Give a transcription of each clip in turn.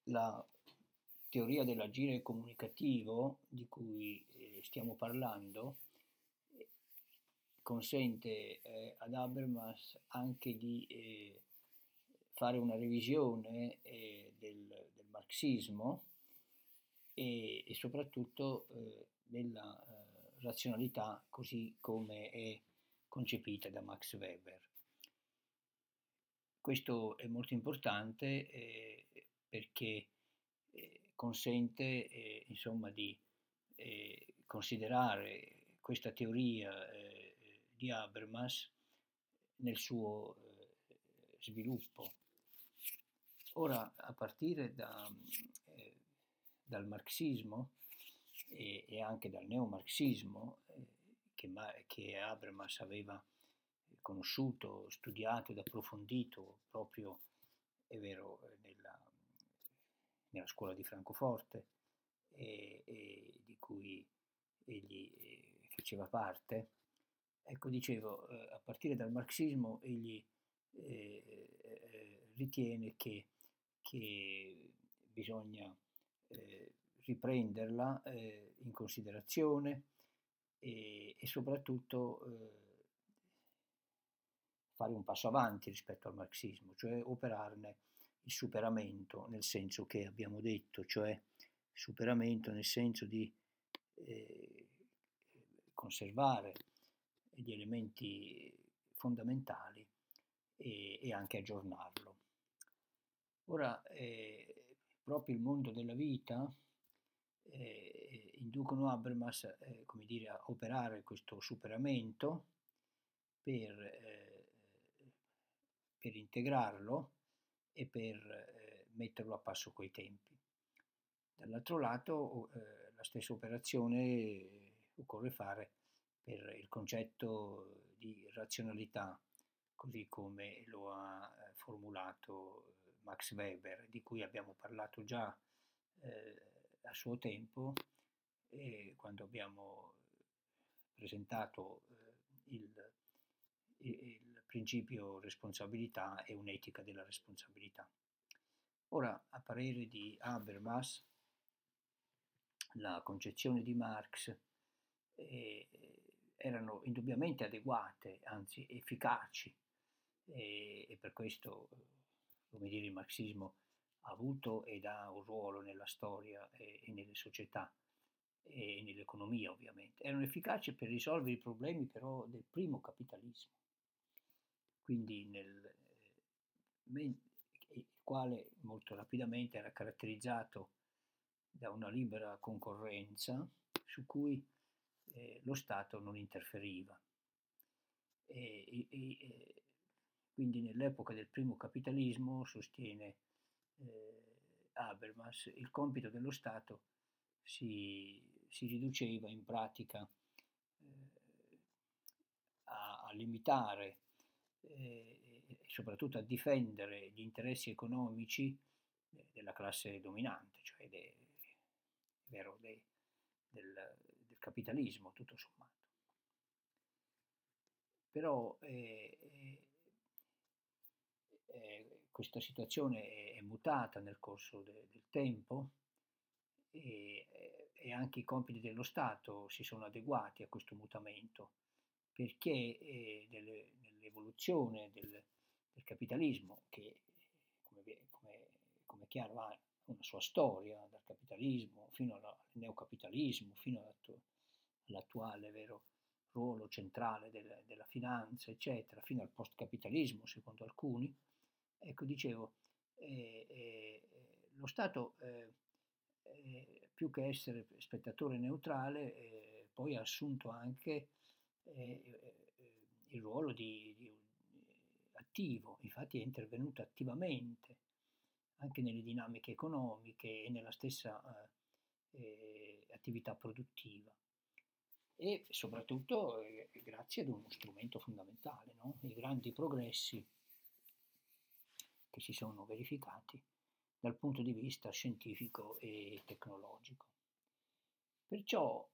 La teoria dell'agire comunicativo di cui stiamo parlando consente ad Habermas anche di fare una revisione del marxismo e soprattutto della razionalità così come è concepita da Max Weber. Questo è molto importante perché consente insomma di considerare questa teoria di Habermas nel suo sviluppo. Ora, a partire dal marxismo e anche dal neomarxismo che Habermas aveva conosciuto, studiato ed approfondito proprio, è vero, nella scuola di Francoforte e di cui egli faceva parte. Ecco, dicevo, a partire dal marxismo egli ritiene che bisogna riprenderla in considerazione e soprattutto fare un passo avanti rispetto al marxismo, cioè operarne il superamento, nel senso che abbiamo detto, cioè superamento nel senso di conservare gli elementi fondamentali e anche aggiornarlo. Ora, proprio il mondo della vita inducono Habermas come dire, a operare questo superamento per integrarlo e per metterlo a passo coi tempi. Dall'altro lato, la stessa operazione occorre fare per il concetto di razionalità, così come lo ha formulato Max Weber, di cui abbiamo parlato già a suo tempo, quando abbiamo presentato il principio responsabilità e un'etica della responsabilità. Ora, a parere di Habermas, la concezione di Marx erano indubbiamente adeguate, anzi efficaci, e per questo, come dire, il marxismo ha avuto ed ha un ruolo nella storia e nelle società e nell'economia ovviamente. Erano efficaci per risolvere i problemi però del primo capitalismo, quindi il quale molto rapidamente era caratterizzato da una libera concorrenza su cui lo Stato non interferiva. Quindi nell'epoca del primo capitalismo, sostiene Habermas, il compito dello Stato si riduceva in pratica a limitare e soprattutto a difendere gli interessi economici della classe dominante, cioè del capitalismo tutto sommato. Però questa situazione è mutata nel corso del tempo e anche i compiti dello Stato si sono adeguati a questo mutamento, perché nell'evoluzione del capitalismo, che come è chiaro ha una sua storia, dal capitalismo fino al neocapitalismo, fino all'attuale vero ruolo centrale della finanza, eccetera, fino al post-capitalismo, secondo alcuni. Ecco, dicevo, lo Stato, più che essere spettatore neutrale, poi ha assunto anche il ruolo di attivo, infatti è intervenuto attivamente anche nelle dinamiche economiche e nella stessa attività produttiva e soprattutto grazie ad uno strumento fondamentale, no? I grandi progressi che si sono verificati dal punto di vista scientifico e tecnologico. Perciò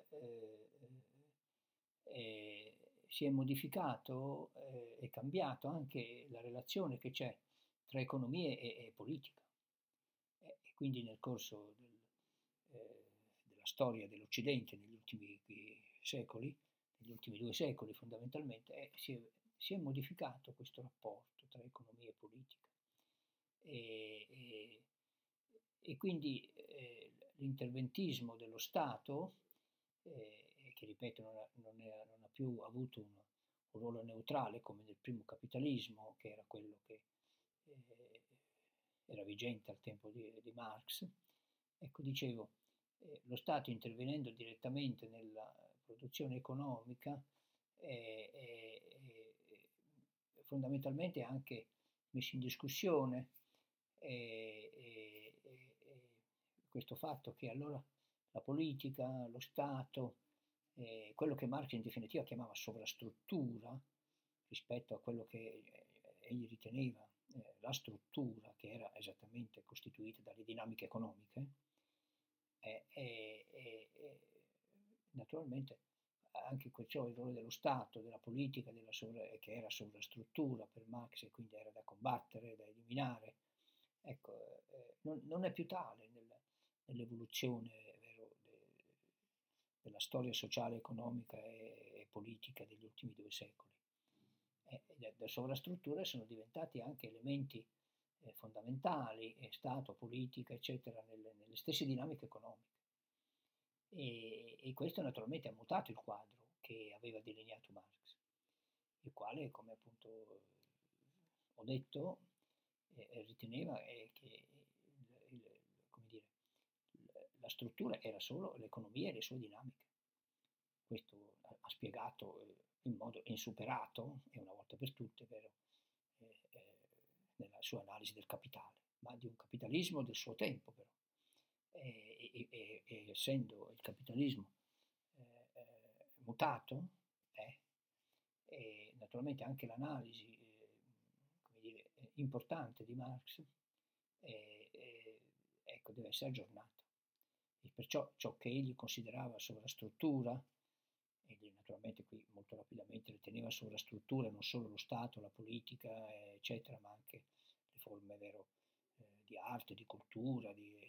si è modificato e cambiato anche la relazione che c'è tra economia e politica. quindi nel corso della storia dell'Occidente negli ultimi secoli, negli ultimi 2 secoli fondamentalmente, si è modificato questo rapporto tra economia e politica. E, e- e quindi l'interventismo dello Stato, che ripeto non ha più avuto un ruolo neutrale come nel primo capitalismo, che era quello che eh, era vigente al tempo di Marx. Ecco, dicevo, lo Stato intervenendo direttamente nella produzione economica fondamentalmente ha anche messo in discussione questo fatto che allora la politica, lo Stato, quello che Marx in definitiva chiamava sovrastruttura rispetto a quello che egli riteneva la struttura, che era esattamente costituita dalle dinamiche economiche, naturalmente anche ciò il ruolo dello Stato, della politica, che era sovrastruttura per Marx e quindi era da combattere, da eliminare, ecco, non è più tale nell'evoluzione vero, della storia sociale, economica e politica degli ultimi 2 secoli. Le sovrastrutture sono diventati anche elementi fondamentali, Stato, politica, eccetera, nelle stesse dinamiche economiche. E questo naturalmente ha mutato il quadro che aveva delineato Marx, il quale, come appunto ho detto, riteneva che come dire, la struttura era solo l'economia e le sue dinamiche. Questo ha spiegato in modo insuperato, e una volta per tutte, vero, nella sua analisi del capitale, ma di un capitalismo del suo tempo però. Essendo il capitalismo mutato, e naturalmente anche l'analisi come dire, importante di Marx ecco, deve essere aggiornata. E perciò ciò che egli considerava sovrastruttura, egli naturalmente qui molto rapidamente riteneva sovrastruttura non solo lo Stato, la politica, eccetera, ma anche le forme vero, di arte, di cultura,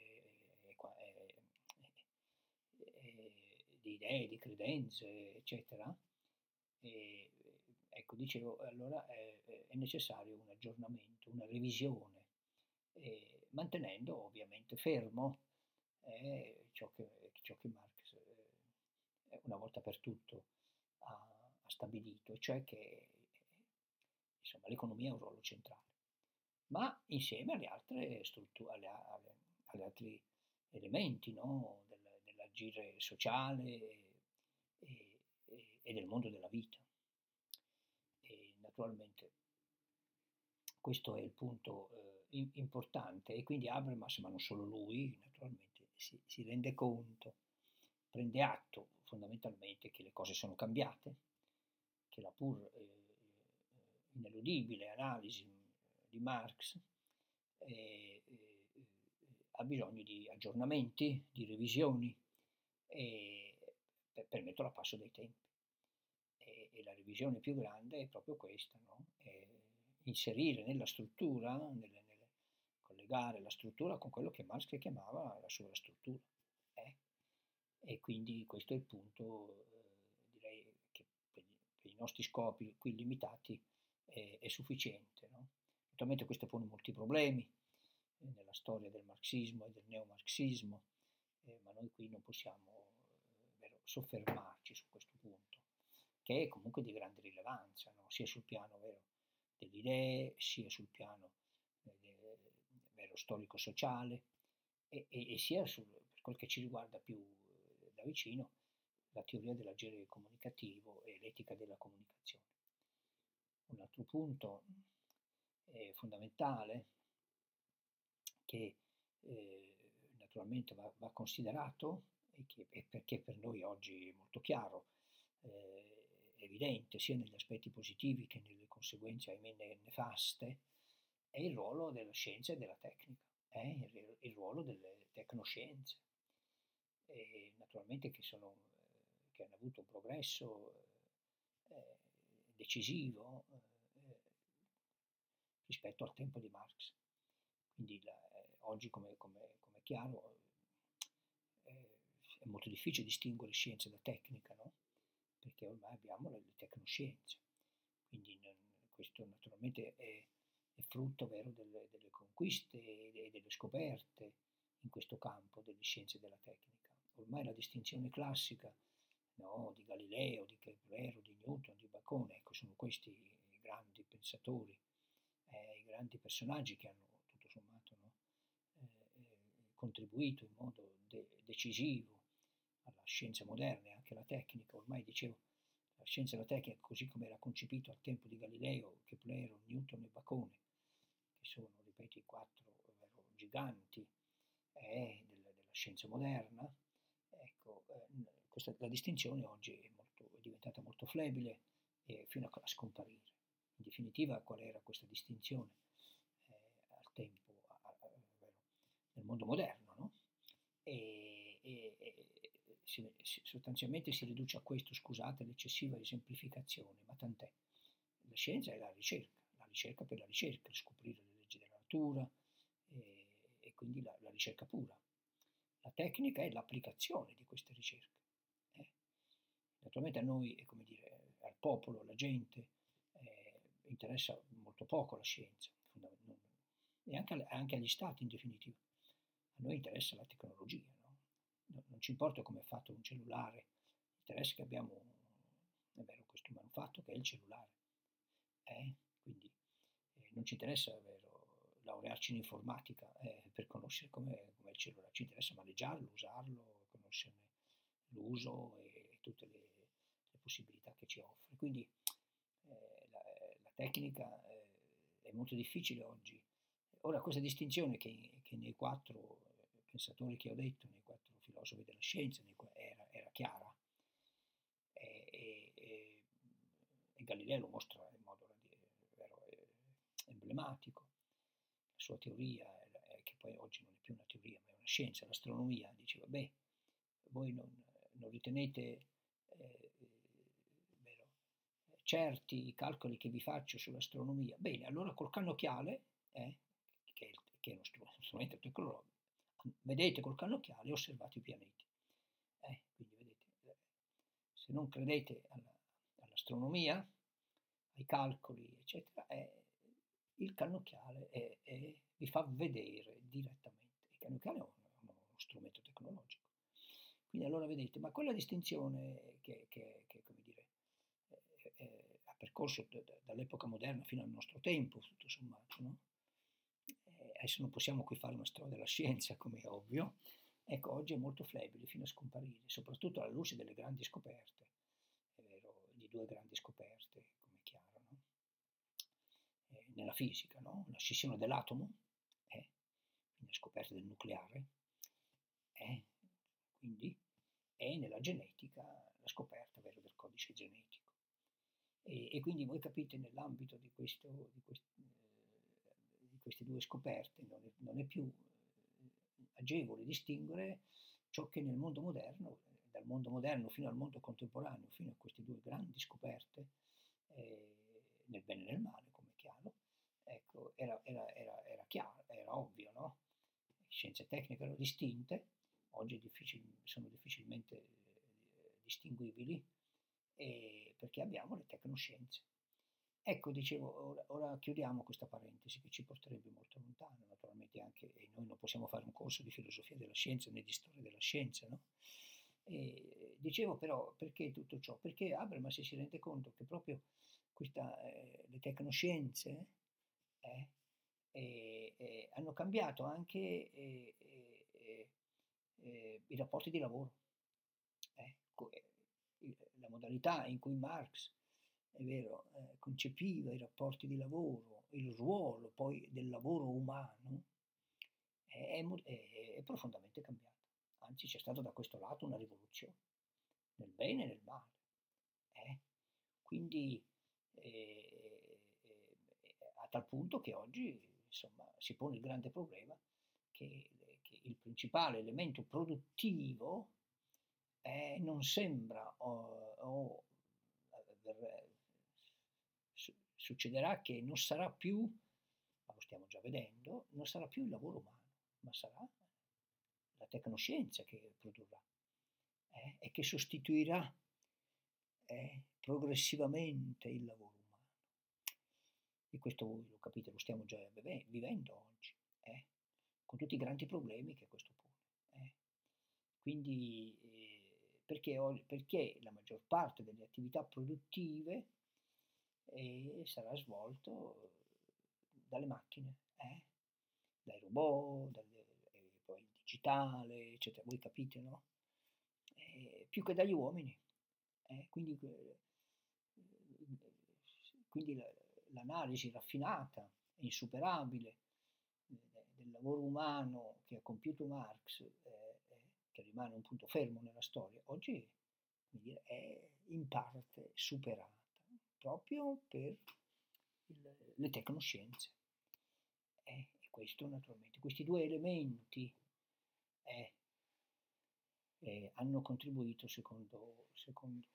di idee, di credenze, eccetera. E, ecco, dicevo, allora è necessario un aggiornamento, una revisione, mantenendo ovviamente fermo ciò che Marx una volta per tutto ha stabilito, e cioè che insomma, l'economia ha un ruolo centrale, ma insieme alle altre strutture, agli altri elementi no, dell'agire sociale e del mondo della vita. E naturalmente questo è il punto importante, e quindi Habermas, ma non solo lui, naturalmente si rende conto, prende atto fondamentalmente che le cose sono cambiate, che la pur ineludibile analisi di Marx ha bisogno di aggiornamenti, di revisioni per metterlo a passo dei tempi. E la revisione più grande è proprio questa, no? Inserire nella struttura, collegare la struttura con quello che Marx chiamava la sovrastruttura. E quindi questo è il punto, direi, che per i nostri scopi qui limitati è sufficiente. No? Naturalmente questo pone molti problemi nella storia del marxismo e del neomarxismo, ma noi qui non possiamo soffermarci su questo punto, che è comunque di grande rilevanza, no? Sia sul piano delle idee, sia sul piano storico-sociale, e sia per quel che ci riguarda più da vicino, la teoria dell'agire comunicativo e l'etica della comunicazione. Un altro punto fondamentale che naturalmente va considerato, e perché per noi oggi è molto chiaro, evidente sia negli aspetti positivi che nelle conseguenze ahimè nefaste, è il ruolo della scienza e della tecnica, il ruolo delle tecnoscienze, naturalmente che hanno avuto un progresso decisivo rispetto al tempo di Marx. Quindi oggi, come è chiaro, è molto difficile distinguere scienza da tecnica, no? Perché ormai abbiamo le tecnoscienze. Quindi questo naturalmente è frutto vero delle conquiste e delle scoperte in questo campo delle scienze della tecnica. Ormai la distinzione classica, no, di Galileo, di Keplero, di Newton, di Bacone, ecco, sono questi i grandi pensatori, i grandi personaggi che hanno tutto sommato, no, contribuito in modo decisivo alla scienza moderna e anche alla tecnica. Ormai dicevo, la scienza e la tecnica, così come era concepito al tempo di Galileo, Keplero, Newton e Bacone, che sono, ripeto, i quattro giganti della scienza moderna, ecco, la distinzione oggi è diventata molto flebile fino a scomparire. In definitiva, qual era questa distinzione al tempo, nel mondo moderno, no? Sostanzialmente si riduce a questo, scusate l'eccessiva esemplificazione, ma tant'è. La scienza è la ricerca per la ricerca, scoprire le leggi della natura e quindi la ricerca pura. La tecnica è l'applicazione di queste ricerche. Naturalmente a noi, come dire, al popolo, alla gente, interessa molto poco la scienza, e anche agli stati in definitiva. A noi interessa la tecnologia, no? Non ci importa come è fatto un cellulare, interessa che abbiamo questo manufatto che è il cellulare. Quindi non ci interessa laurearci in informatica per conoscere com'è il cellulare, ci interessa maneggiarlo, usarlo, conoscerne l'uso e tutte le possibilità che ci offre. Quindi la tecnica è molto difficile oggi. Ora, questa distinzione che nei quattro pensatori che ho detto, nei quattro filosofi della scienza, era chiara, e Galileo lo mostra in modo emblematico. La sua teoria, che poi oggi non è più una teoria, ma è una scienza, l'astronomia, diceva, beh, voi non ritenete certi i calcoli che vi faccio sull'astronomia? Bene, allora col cannocchiale, che è uno strumento tecnologico, vedete col cannocchiale e osservate i pianeti. Quindi vedete, se non credete all'astronomia, ai calcoli, eccetera, il cannocchiale vi fa vedere direttamente. Il cannocchiale è uno strumento tecnologico. Quindi allora vedete, ma quella distinzione che come dire, ha percorso dall'epoca moderna fino al nostro tempo, tutto sommato, no? Adesso non possiamo qui fare una storia della scienza, come è ovvio, ecco, oggi è molto flebile fino a scomparire, soprattutto alla luce delle grandi scoperte, è vero, di due grandi scoperte, come è chiaro, no? Nella fisica, no? La scissione dell'atomo, la scoperta del nucleare, quindi, e nella genetica la scoperta, vero, del codice genetico. E quindi voi capite, nell'ambito di queste due scoperte non è più agevole distinguere ciò che nel mondo moderno, dal mondo moderno fino al mondo contemporaneo, fino a queste due grandi scoperte, nel bene e nel male, come è chiaro, ecco, era chiaro, era ovvio, no? Scienze tecniche erano distinte, oggi sono difficilmente distinguibili, perché abbiamo le tecnoscienze. Ecco, dicevo, ora chiudiamo questa parentesi che ci porterebbe molto lontano, naturalmente anche, e noi non possiamo fare un corso di filosofia della scienza né di storia della scienza, no? Dicevo però, perché tutto ciò? Perché Habermas si rende conto che proprio le tecnoscienze hanno cambiato anche i rapporti di lavoro. La modalità in cui Marx, è vero, concepiva i rapporti di lavoro, il ruolo poi del lavoro umano, è profondamente cambiato. Anzi, c'è stata da questo lato una rivoluzione, nel bene e nel male. Quindi, a tal punto che oggi, insomma, si pone il grande problema che il principale elemento produttivo non sembra succederà che non sarà più, allo stiamo già vedendo, non sarà più il lavoro umano, ma sarà la tecnoscienza che produrrà, e che sostituirà progressivamente il lavoro umano. E questo voi lo capite, lo stiamo già vivendo oggi, con tutti i grandi problemi che questo pone. Quindi, perché la maggior parte delle attività produttive sarà svolto dalle macchine, dai robot, poi il digitale, eccetera. Voi capite, no? Più che dagli uomini. Quindi, quindi l'analisi raffinata e insuperabile del lavoro umano che ha compiuto Marx, che rimane un punto fermo nella storia, oggi, come dire, è in parte superata proprio per le tecnoscienze. E questo naturalmente, questi due elementi hanno contribuito, secondo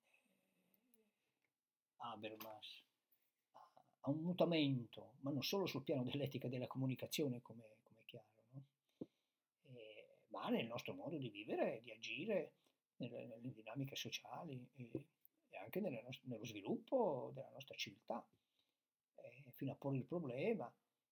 Habermas, a un mutamento, ma non solo sul piano dell'etica della comunicazione, come è chiaro, no? Ma nel nostro modo di vivere, di agire, nelle dinamiche sociali e anche nello sviluppo della nostra civiltà, fino a porre il problema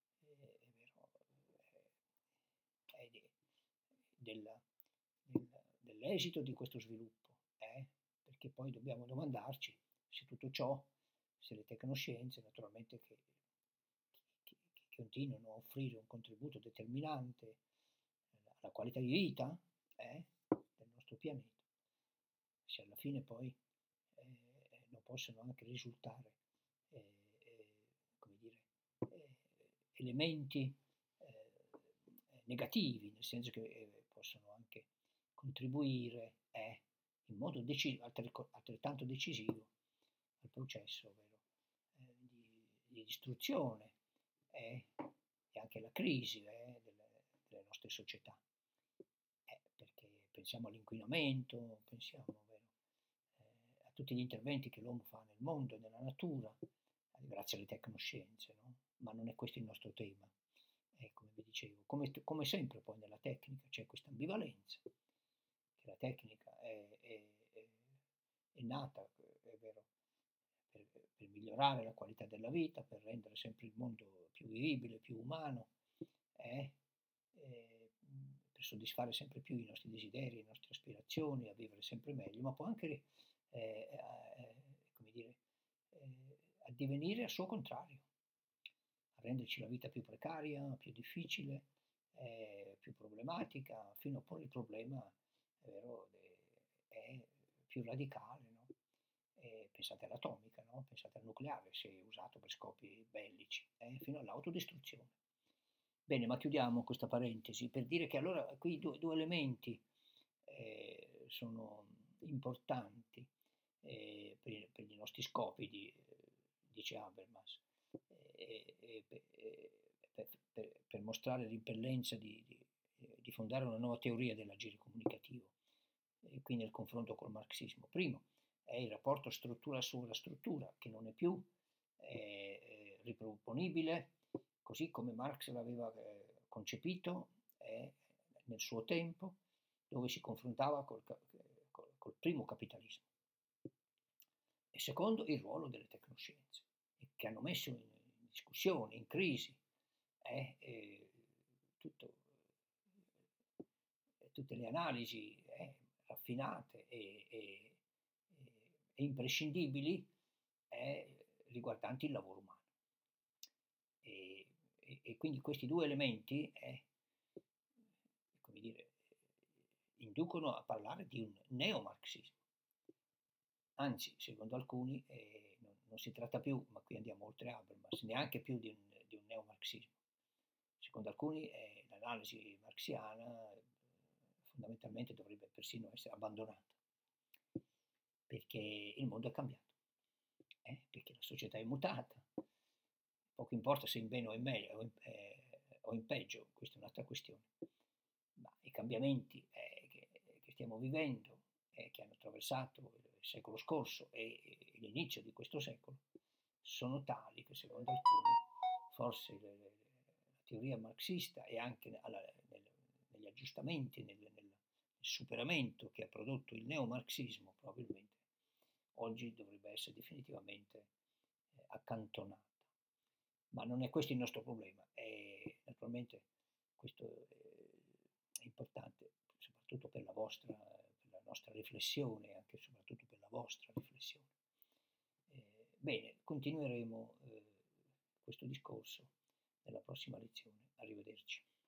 del- dell'esito di questo sviluppo, perché poi dobbiamo domandarci se tutto ciò, se le tecnoscienze naturalmente che continuano a offrire un contributo determinante alla qualità di vita del nostro pianeta, se alla fine poi non possono anche risultare come dire, elementi negativi, nel senso che possono anche contribuire in modo altrettanto decisivo al processo, ovvero, di distruzione e anche alla crisi delle nostre società. Perché pensiamo all'inquinamento, pensiamo, ovvero, a tutti gli interventi che l'uomo fa nel mondo e nella natura, grazie alle tecnoscienze, no? Ma non è questo il nostro tema. Come vi dicevo, come sempre poi nella tecnica c'è questa ambivalenza, che la tecnica è nata, è vero, per migliorare la qualità della vita, per rendere sempre il mondo più vivibile, più umano, per soddisfare sempre più i nostri desideri, le nostre aspirazioni, a vivere sempre meglio, ma può anche come dire, addivenire al suo contrario, a renderci la vita più precaria, più difficile, più problematica, fino a porre il problema, è vero, è più radicale, no? Pensate all'atomica, no? Pensate al nucleare, se usato per scopi bellici, fino all'autodistruzione. Bene, ma chiudiamo questa parentesi per dire che allora qui due elementi sono importanti per i nostri scopi, dice Habermas, per mostrare l'impellenza di fondare una nuova teoria dell'agire comunicativo, qui nel confronto col marxismo. Primo è il rapporto struttura sovrastruttura, che non è più riproponibile così come Marx l'aveva concepito nel suo tempo, dove si confrontava col primo capitalismo. E secondo, il ruolo delle tecnoscienze, che hanno messo in discussione, in crisi, tutte le analisi raffinate e imprescindibili riguardanti il lavoro umano. E quindi questi due elementi come dire, inducono a parlare di un neomarxismo. Anzi, secondo alcuni non si tratta più, ma qui andiamo oltre Habermas, neanche più di un neomarxismo. Secondo alcuni l'analisi marxiana fondamentalmente dovrebbe persino essere abbandonata, perché il mondo è cambiato, perché la società è mutata, poco importa se in bene o in meglio o in peggio, questa è un'altra questione, ma i cambiamenti che stiamo vivendo che hanno attraversato il secolo scorso e l'inizio di questo secolo sono tali che secondo alcuni forse teoria marxista e anche negli aggiustamenti, nel superamento che ha prodotto il neomarxismo, probabilmente oggi dovrebbe essere definitivamente accantonata. Ma non è questo il nostro problema, e naturalmente questo è importante soprattutto per la nostra riflessione, e anche e soprattutto per la vostra riflessione. Bene, continueremo questo discorso nella prossima lezione. Arrivederci.